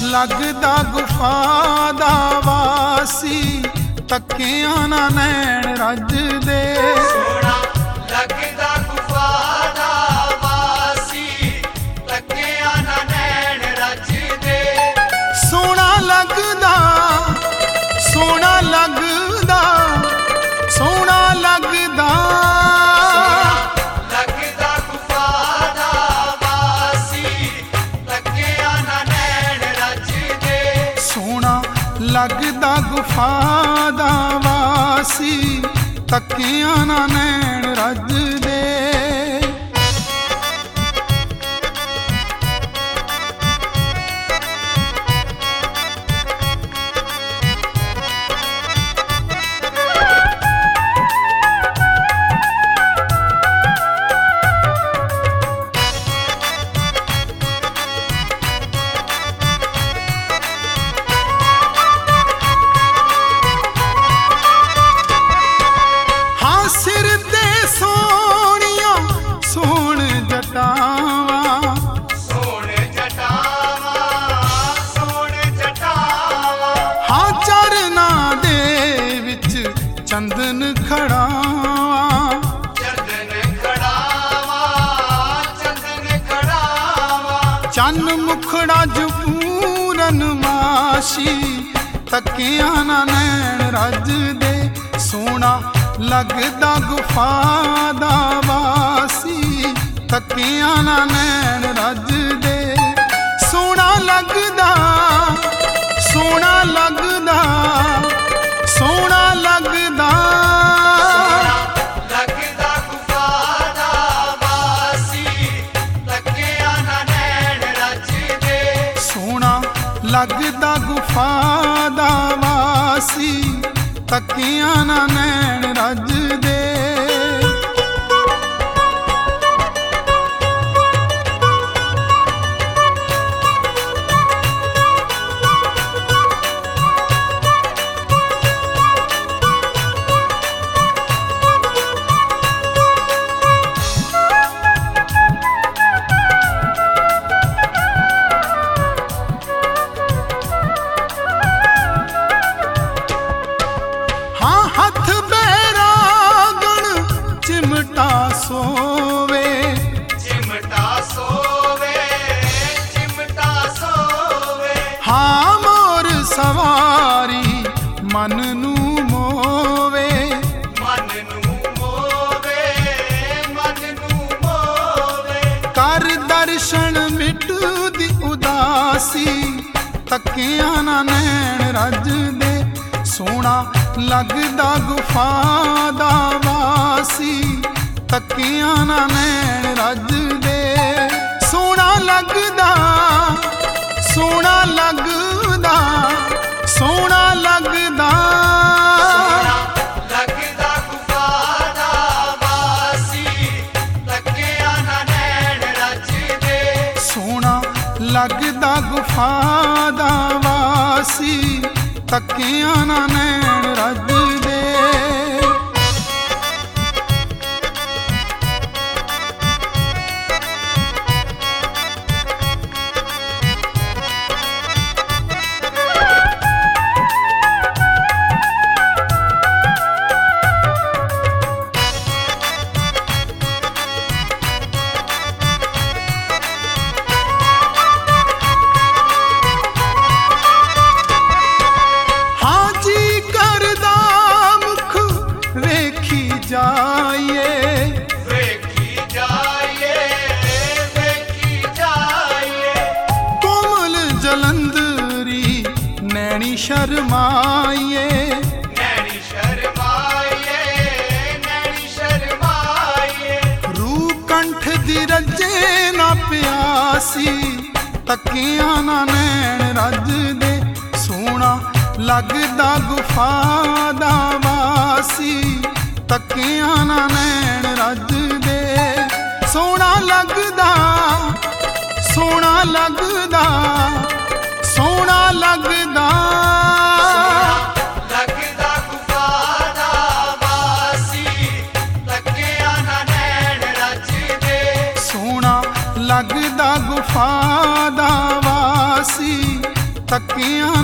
लगदा गुफा दा वासी तकिया ना नैन रजदे। सोहना लगदा गुफा दा वासी तकिया ना नैन रजदे। सोहना लगदा सोहना लगदा सोहना लगदा लगदा गुफा दा वासी तकिया ना नैन रजदे। सोहना लगदा गुफा दा वासी तकिया ना नैन रजदे। सिर ते सोहणिया सोहण जटावां सोहण जटावां सोहण जटावां। हाँ चरना दे विच चंदन खड़ावां चंदन खड़ावां चंदन खड़ावां। चन्न मुखड़ा जो पूरन माशी तकिया ना नैन रजदे। सोहना लगदा गुफा दा वासी तकिया ना नैन रजदे। सोहना लगदा सोहना लगदा सोहना लगदा लगदा गुफा दा वासी तकिया ना नैन रजदे। सोहना लगदा गुफा दा वासी तकिया ना नैन रजदे। हाँ हथ बैरागण चिमटा सोवे चिमटा सोवे चिमटा सोवे। हाँ मोर सवारी मन नू मोवे मन नू मोवे मन नू मोवे। कर दर्शन मिटदी उदासी तकिया ना नैन रजदे। सोहना लगदा गुफा दा वासी तकिया ना नैन रजदे। सोहना लगदा सोहना लगदा सोहना लगदा लगदा गुफा दा वासी तकिया ना नैन रजदे। सोहना लगदा गुफा दा वासी तकिया ना नैन रजदे। हाँ जी करदा मुख वेखी जाइए वेखी जाइए वेखी जाइए। कोमल जलंधरी नैनी शर्माइए नैनी शर्माइए नैनी शर्माइए। रूप कंठ दी रजे ना प्यासी तकिया ना नैन रजदे। सोहना लगदा गुफा दा वासी तकिया ना नैन रजदे। सोहना लगदा सोहना लगदा सोहना लगदा लगदा गुफा दा वासी तकिया ना नैन रजदे। सोहना लगदा गुफा दा वासी ਤੱਕਿਆਂ